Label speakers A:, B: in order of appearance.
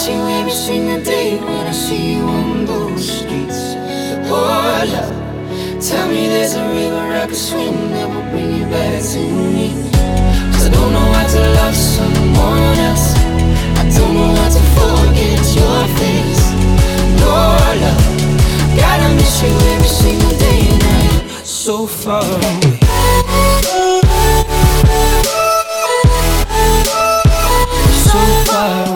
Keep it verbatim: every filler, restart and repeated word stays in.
A: miss you every single day when I see you on those streets. Oh love, tell me there's a river I could swim that will bring you back to me. Cause I don't know how to love someone else. I don't know how to forget your face. No love, gotta miss you every single day and night. So far away. So far